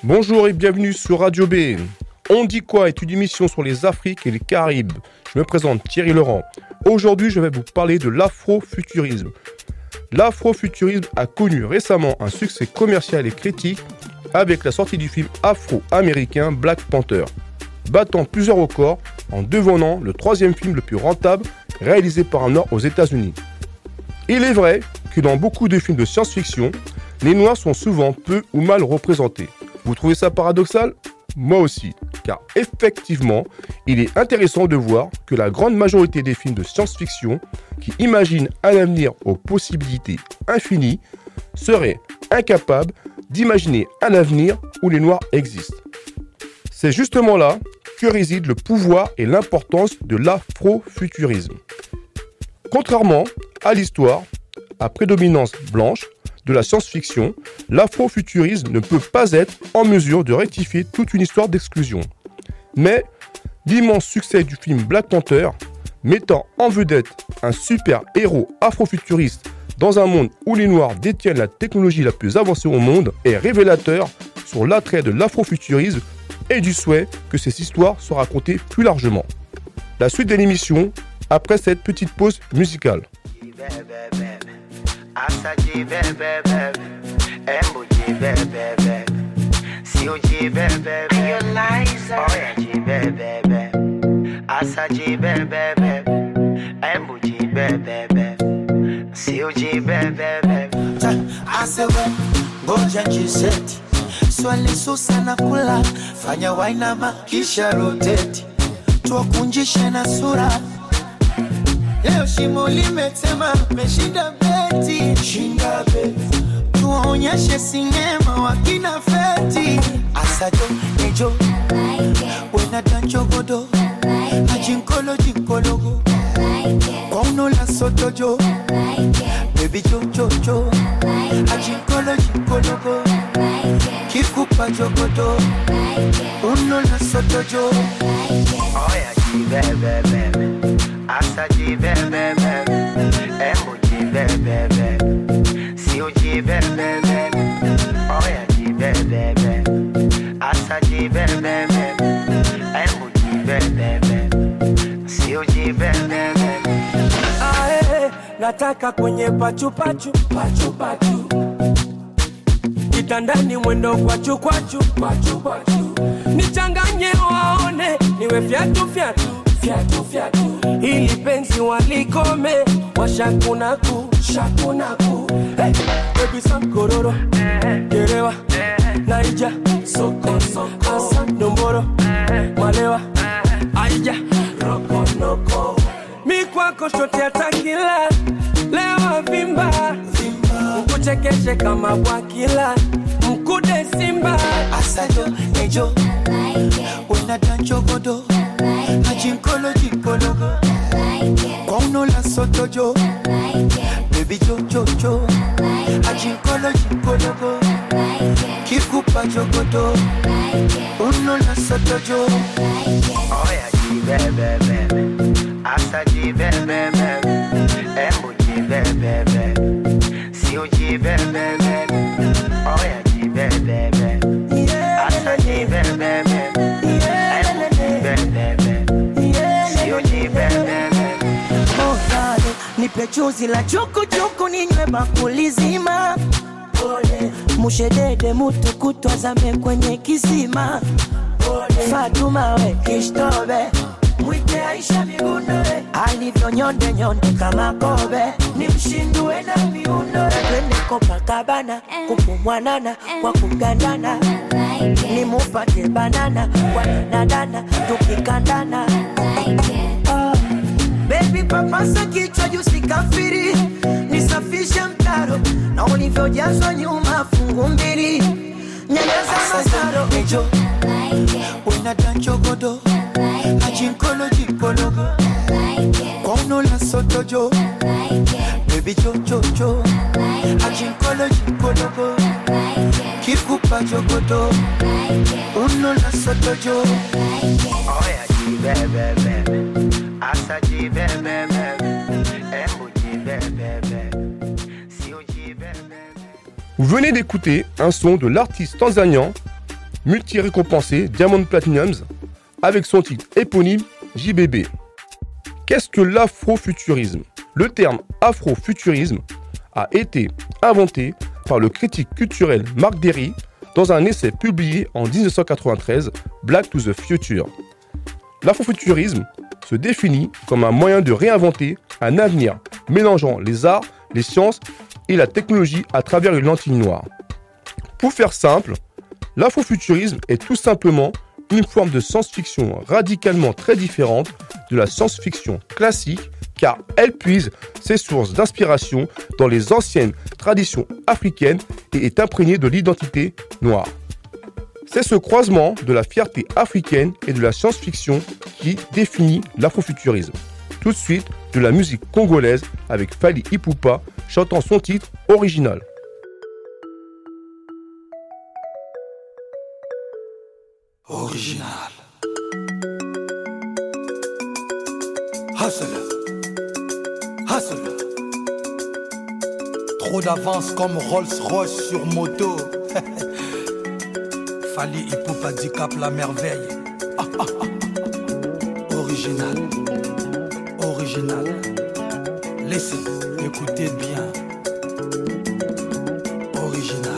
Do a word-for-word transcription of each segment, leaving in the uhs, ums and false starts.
Bonjour et bienvenue sur Radio B. On dit quoi est une émission sur les Afriques et les Caraïbes. Je me présente Thierry Laurent. Aujourd'hui, je vais vous parler de l'afrofuturisme. L'afrofuturisme a connu récemment un succès commercial et critique avec la sortie du film afro-américain Black Panther, battant plusieurs records en devenant le troisième film le plus rentable réalisé par un Noir aux États-Unis. Il est vrai que dans beaucoup de films de science-fiction, les Noirs sont souvent peu ou mal représentés. Vous trouvez ça paradoxal ? Moi aussi, car effectivement, il est intéressant de voir que la grande majorité des films de science-fiction qui imaginent un avenir aux possibilités infinies seraient incapables d'imaginer un avenir où les Noirs existent. C'est justement là que réside le pouvoir et l'importance de l'afrofuturisme. Contrairement à l'histoire à prédominance blanche de la science-fiction, l'afrofuturisme ne peut pas être en mesure de rectifier toute une histoire d'exclusion. Mais l'immense succès du film Black Panther, mettant en vedette un super-héros afrofuturiste dans un monde où les Noirs détiennent la technologie la plus avancée au monde, est révélateur sur l'attrait de l'afrofuturisme et du souhait que ces histoires soient racontées plus largement. La suite de l'émission, après cette petite pause musicale. Asaji bebe bebe, Embuji bebe bebe, Siuji bebe bebe, Oyaji bebe bebe, Asaji bebe bebe, Embuji bebe bebe, Siuji bebe bebe. Asewe, ngoja njiseti, swali susana kula, fanya wainama kisha roteti, tuwakunjishe na sura. Leo shimo limetema, meshinda beti, shinda beti. Tuonyeshe sinema wakina feti. Asajo, nejo, wena dancho godo, ajinkolo jinkologo, kwa uno la sotojo, baby jo jo jo, ajinkolo jinkologo, kikupa jogodo, uno la sotojo. Oya jibebe bebe, Asaji bebe bebe, Embuji bebe bebe, Siuji bebe bebe, Oyaji bebe bebe, Asaji bebe bebe, Embuji bebe bebe, Siuji bebe bebe. Ae, nataka kwenye pachu pachu, pachu pachu. Kitandani mwendo kwachu kwachu, kwachu kwachu. Nichanganye waone, niwe fiatu fiatu. Fiatu, fiatu. Hili penzi walikome, washakunaku, shakunaku. Hey, baby sankororo, gerewa, naija, soko, soko. Asa, nomboro, malewa, aija, roko, noko. Mi kwako shote atakila, lewa vimba, vimba. Ukuchekeshe kama wakila, mkude simba. Asajo, nejo, wena dancho godo, ajinkolo jinkologo, kwa uno la sotojo, baby jo jo jo, ajinkolo jinkologo, kikupa jogodo, uno la sotojo. Oya jibebe bebe, Asaji bebe bebe, Embuji bebe bebe, Siuji bebe bebe, Oya jibebe bebe, Asaji bebe bebe, Embuji bebe bebe, Siuji bebe bebe. Oh God, nipe chuzi la chuku chuku ninywe bakuli zima. Ole, mushedede mutu kutwazame kwenye kisima. Ole, Fatuma we kishtobe, mwite Aisha migundore. Alivyo nyonde nyonde kama kobe, ni mshindue na miundore. Twende Copacabana, kupumwanana, kwa kugandana. Ni mupate banana, kwa nadana, tukikandana. Oh, baby papasa kichwa usikafiri, nisafishe mtaro, na ulivyojazwa nyuma fungu mbili. Nyanyaza masaro, nejo, wena dancho godo, ajinkolo jinkologo, kwa uno la sotojo, baby jo jo jo, ajinkolo jinkologo, kikupa jogodo, uno la sotojo. Oya jibebe bebe, Asaji bebe bebe, Embuji bebe bebe, Siuji bebe bebe. Vous venez d'écouter un son de l'artiste tanzanien multi-récompensé Diamond Platinums avec son titre éponyme J B B. Qu'est-ce que l'afrofuturisme? Le terme afrofuturisme a été inventé par le critique culturel Marc Derry dans un essai publié en dix-neuf cent quatre-vingt-treize, Black to the Future. L'afrofuturisme se définit comme un moyen de réinventer un avenir mélangeant les arts, les sciences et la technologie à travers une lentille noire. Pour faire simple, l'afrofuturisme est tout simplement une forme de science-fiction radicalement très différente de la science-fiction classique car elle puise ses sources d'inspiration dans les anciennes traditions africaines et est imprégnée de l'identité noire. C'est ce croisement de la fierté africaine et de la science-fiction qui définit l'afrofuturisme. Tout de suite, de la musique congolaise avec Fally Ipupa chantant son titre original. Original. Hustle. Hustle. Trop d'avance comme Rolls-Royce sur moto. Fally Ipupa dit cap la merveille. Ah, ah, ah. Original. Original. Laissez, écoutez bien. Original.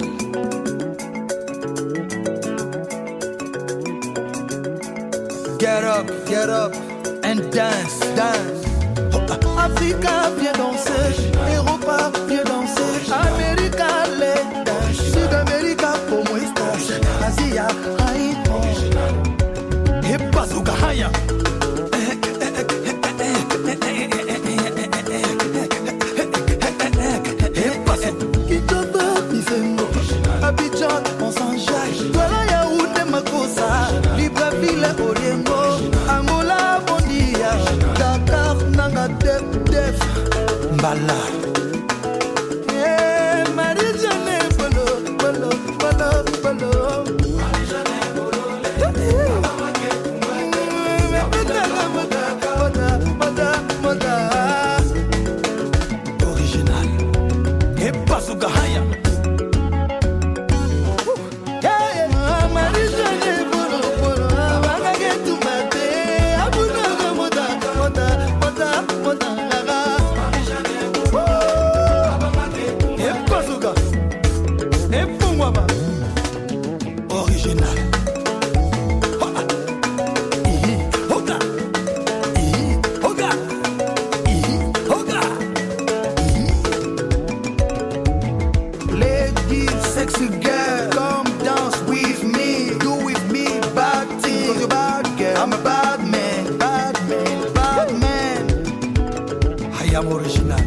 Get up, get up and dance, dance. Africa, viens danser. Europa, viens danser. America, let dance. Sud-America, como estás? Asia, aïe. Et bazooka, haya. Abidjan, on s'enjaille. Douala, Yaoundé, Makossa. Libreville, Oriengo. Angola, Bondia. Dakar, Nanga, Def, Def. Mbala. Eh, Marie-Jeanne, Bolo, Bolo, Bolo, Bolo. Marie-Jeanne, Bolo, original. Et bazooka, haya. Original.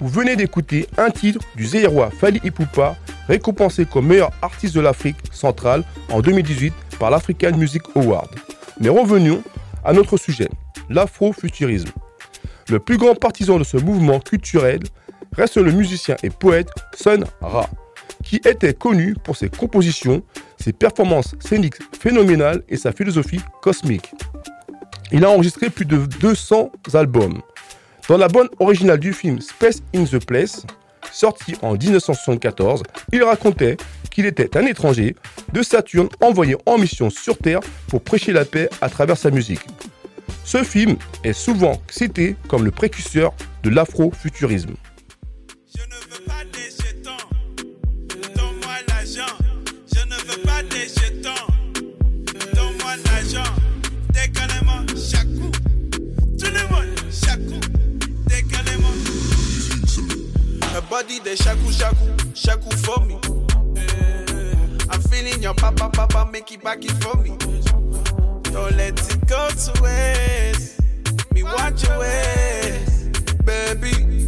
Vous venez d'écouter un titre du Zaïrois Fally Ipupa, récompensé comme meilleur artiste de l'Afrique centrale en deux mille dix-huit par l'African Music Award. Mais revenons à notre sujet, l'afrofuturisme. Le plus grand partisan de ce mouvement culturel reste le musicien et poète Sun Ra, qui était connu pour ses compositions, ses performances scéniques phénoménales et sa philosophie cosmique. Il a enregistré plus de deux cents albums. Dans la bande originale du film Space in the Place, sorti en dix-neuf cent soixante-quatorze, il racontait qu'il était un étranger de Saturne envoyé en mission sur Terre pour prêcher la paix à travers sa musique. Ce film est souvent cité comme le précurseur de l'afrofuturisme. Je ne veux pas des jetons, donne-moi l'argent. Je ne veux pas des jetons, donne-moi l'argent. Décalez-moi chaque coup, tout le monde chaque coup, décalez-moi. Her body they shaku shaku, shaku for me. I'm feeling your papa papa make it back it for me. Don't let it go to waste. Me want your ways, baby,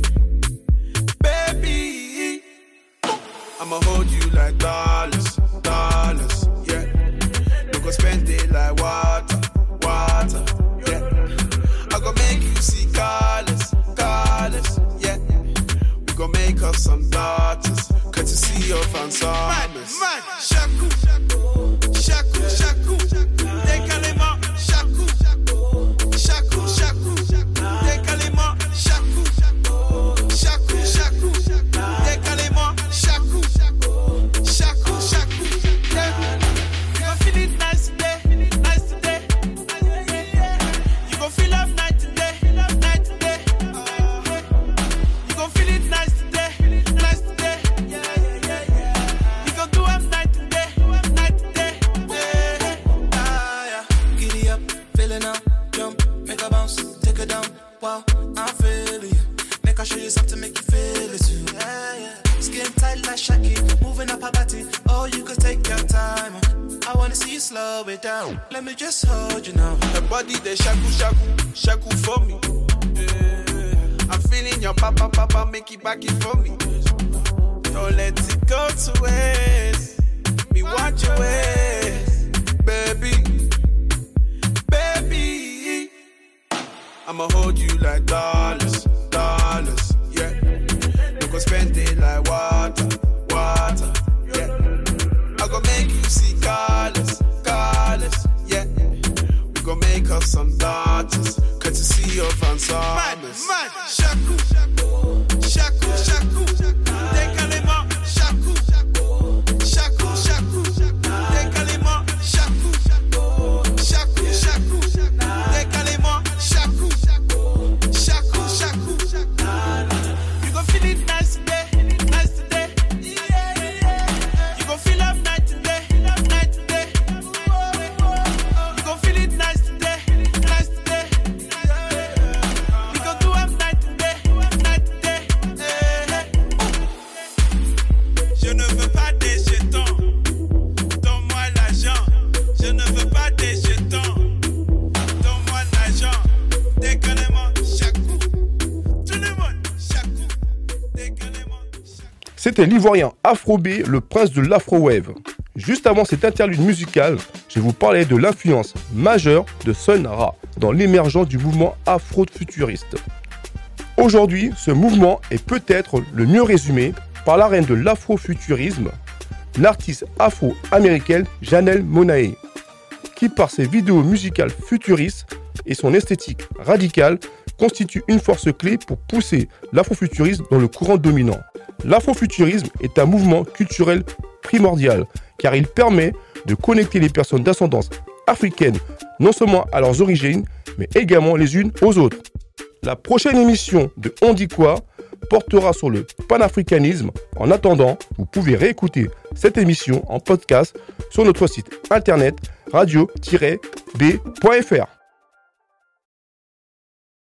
baby. I'ma hold you like dollars, dollars, yeah. You go spend it like water, water, yeah. I go make you see colors, colors, yeah. We go make us some daughters, courtesy of ensembles. Man, man, shaku, shaku, shaku, décalez-moi, shaku, shaku, shaku, décalez-moi, shaku, shaku, shaku, décalez-moi, shaku, shaku, shaku, yeah. You gon' feel it nice today, nice today. You gon' feel up night today, night today. You gon' feel it nice today, nice today. You gon' do up night today, night today. Ah, yeah. Giddy up, feeling up, jump, make a bounce, take it down. Wow, I'm feeling you. Make I show you something, make you feel it too. Yeah, yeah. Skin tight like Shaki, moving up her body. Oh, you could take your time. I wanna see you slow it down. Let me just hold you now. Her body they shaku shaku, shaku for me. I'm feeling your papa papa make it back it for me. Don't let it go to waste. Me want your ways, baby, baby. I'ma hold you like dollars, dollars, yeah. You go spend it like water, water, yeah. I go make you see colors, colors, yeah. We go make us some daughters, courtesy of ensembles. Man, man, shaku, shaku, shaku, décalez-moi, shaku, shaku, shaku, décalez-moi, shaku, shaku, shaku, décalez-moi, shaku, shaku, shaku. You gon' feel it nice today, nice today. You gon' feel up night today, night today. You gon' feel it nice today, nice today. We gon' do up night today, night today. Je ne veux pas des jetons, donne-moi l'argent. Je ne veux pas des jetons, donne-moi l'argent. Décalez-moi chaque coup, tout le monde chaque coup, décalez-moi chaque coup. C'était l'Ivoirien Afro B, le prince de l'Afro-Wave. Juste avant cette interlude musicale, je vais vous parler de l'influence majeure de Sun Ra dans l'émergence du mouvement afro-futuriste. Aujourd'hui, ce mouvement est peut-être le mieux résumé par la reine de l'afrofuturisme, l'artiste afro-américaine Janelle Monáe, qui par ses vidéos musicales futuristes et son esthétique radicale constitue une force clé pour pousser l'afrofuturisme dans le courant dominant. L'afrofuturisme est un mouvement culturel primordial car il permet de connecter les personnes d'ascendance africaine non seulement à leurs origines mais également les unes aux autres. La prochaine émission de On dit quoi portera sur le panafricanisme. En attendant, vous pouvez réécouter cette émission en podcast sur notre site internet radio tiret b point f r.